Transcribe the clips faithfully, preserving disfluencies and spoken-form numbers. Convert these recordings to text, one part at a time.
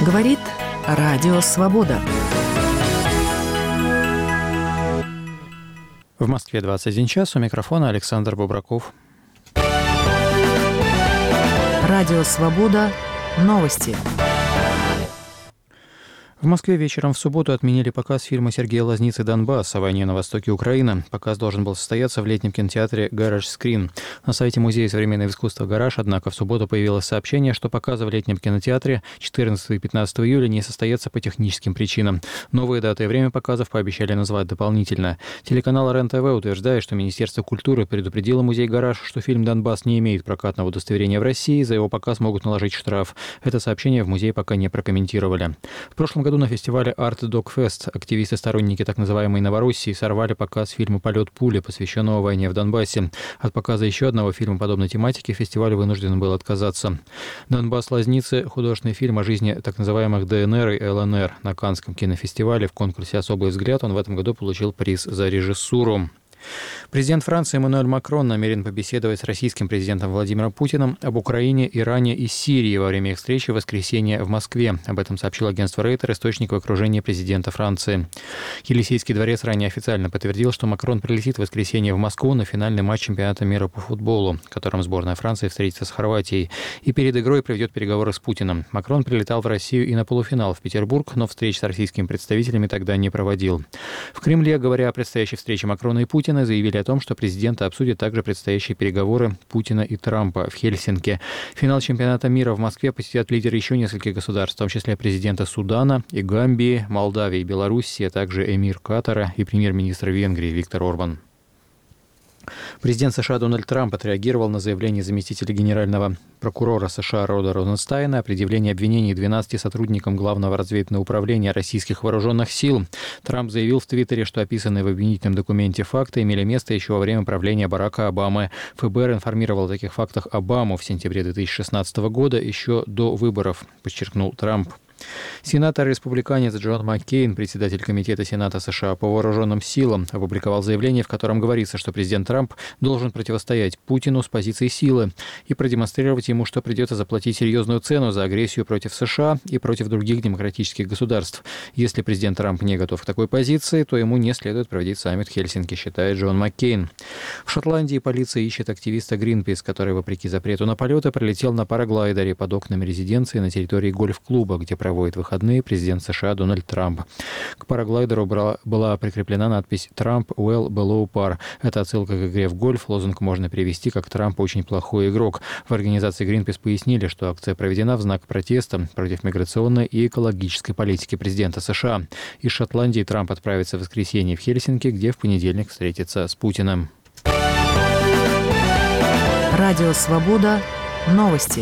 Говорит Радио Свобода. В Москве двадцать один час. У микрофона Александр Бобраков. Радио Свобода. Новости. В Москве вечером в субботу отменили показ фильма Сергея Лазницы «Донбасс» о войне на востоке Украины. Показ должен был состояться в летнем кинотеатре «Гараж Скрин». На сайте Музея современного искусства «Гараж», однако, в субботу появилось сообщение, что показы в летнем кинотеатре четырнадцатого и пятнадцатого июля не состоятся по техническим причинам. Новые даты и время показов пообещали назвать дополнительно. Телеканал РЕН-ТВ утверждает, что Министерство культуры предупредило музей «Гараж», что фильм «Донбасс» не имеет прокатного удостоверения в России, за его показ могут наложить штраф. Это сообщение в музее пока не прокомментировали. В прошлом году на фестивале Art Dog Fest активисты-сторонники так называемой Новороссии сорвали показ фильма «Полет пули», посвященного войне в Донбассе. От показа еще одного фильма подобной тематики фестиваль вынужден был отказаться. «Донбасс. Лазницы» — художественный фильм о жизни так называемых ДНР и ЛНР. На Каннском кинофестивале в конкурсе «Особый взгляд» он в этом году получил приз за режиссуру. Президент Франции Эммануэль Макрон намерен побеседовать с российским президентом Владимиром Путиным об Украине, Иране и Сирии во время их встречи в воскресенье в Москве. Об этом сообщил агентство Рейтер, источник в окружении президента Франции. Елисейский дворец ранее официально подтвердил, что Макрон прилетит в воскресенье в Москву на финальный матч чемпионата мира по футболу, в котором сборная Франции встретится с Хорватией, и перед игрой проведет переговоры с Путиным. Макрон прилетал в Россию и на полуфинал в Петербург, но встреч с российскими представителями тогда не проводил. В Кремле, говоря о предстоящей встрече Макрона и Путина, заявили о том, что президенты обсудят также предстоящие переговоры Путина и Трампа в Хельсинки. Финал чемпионата мира в Москве посетят лидеры еще нескольких государств, в том числе президента Судана и Гамбии, Молдавии и Белоруссии, а также эмир Катара и премьер-министр Венгрии Виктор Орбан. Президент США Дональд Трамп отреагировал на заявление заместителя генерального прокурора США Рода Розенстайна о предъявлении обвинений двенадцати сотрудникам Главного разведывательного управления российских вооруженных сил. Трамп заявил в Твиттере, что описанные в обвинительном документе факты имели место еще во время правления Барака Обамы. ФБР информировал о таких фактах Обаму в сентябре две тысячи шестнадцатого года, еще до выборов, подчеркнул Трамп. Сенатор-республиканец Джон Маккейн, председатель Комитета Сената США по вооруженным силам, опубликовал заявление, в котором говорится, что президент Трамп должен противостоять Путину с позиции силы и продемонстрировать ему, что придется заплатить серьезную цену за агрессию против США и против других демократических государств. Если президент Трамп не готов к такой позиции, то ему не следует проводить саммит в Хельсинки, считает Джон Маккейн. В Шотландии полиция ищет активиста Greenpeace, который, вопреки запрету на полеты, пролетел на параглайдере под окнами резиденции на территории гольф-клуба, где проводит выходные президент США Дональд Трамп. К параглайдеру была прикреплена надпись «Trump well below par». Это отсылка к игре в гольф. Лозунг можно перевести как «Трамп очень плохой игрок». В организации Greenpeace пояснили, что акция проведена в знак протеста против миграционной и экологической политики президента США. Из Шотландии Трамп отправится в воскресенье в Хельсинки, где в понедельник встретится с Путиным. Радио Свобода. Новости.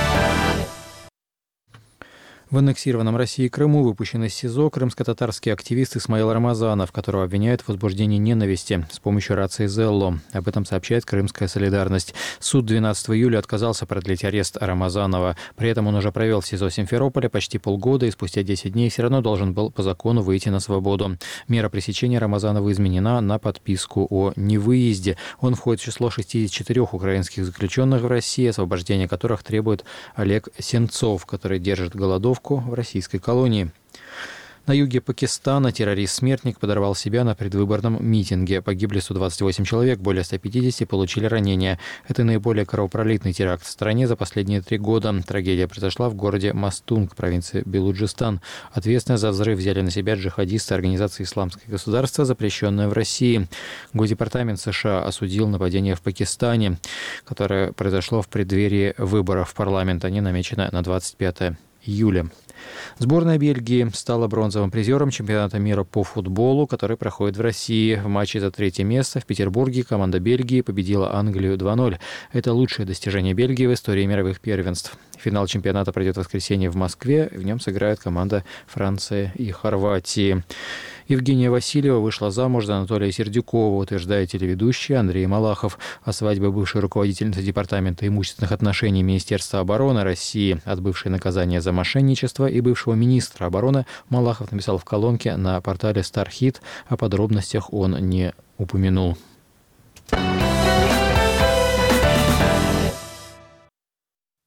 В аннексированном Россией Крыму выпущен из СИЗО крымско-татарский активист Исмаил Рамазанов, которого обвиняют в возбуждении ненависти с помощью рации Зелло. Об этом сообщает «Крымская солидарность». Суд двенадцатого июля отказался продлить арест Рамазанова. При этом он уже провел в СИЗО Симферополя почти полгода и спустя десять дней все равно должен был по закону выйти на свободу. Мера пресечения Рамазанова изменена на подписку о невыезде. Он входит в число шестидесяти четырёх украинских заключенных в России, освобождение которых требует Олег Сенцов, который держит голодовку в российской колонии. На юге Пакистана террорист-смертник подорвал себя на предвыборном митинге. Погибли сто двадцать восемь человек, более ста пятидесяти получили ранения. Это наиболее кровопролитный теракт в стране за последние три года. Трагедия произошла в городе Мастунг, провинции Белуджистан. Ответственность за взрыв взяли на себя джихадисты организации «Исламское государство», запрещенное в России. Госдепартамент США осудил нападение в Пакистане, которое произошло в преддверии выборов в парламент. Они намечены на двадцать пятое июля. Сборная Бельгии стала бронзовым призером чемпионата мира по футболу, который проходит в России. В матче за третье место в Петербурге команда Бельгии победила Англию два ноль. Это лучшее достижение Бельгии в истории мировых первенств. Финал чемпионата пройдет в воскресенье в Москве. В нем сыграют команда Франции и Хорватии. Евгения Васильева вышла замуж за Анатолия Сердюкова, утверждает телеведущий Андрей Малахов. О свадьбе бывшей руководительницы Департамента имущественных отношений Министерства обороны России, отбывшей наказание за мошенничество, и бывшего министра обороны Малахов написал в колонке на портале Стархит. О подробностях он не упомянул.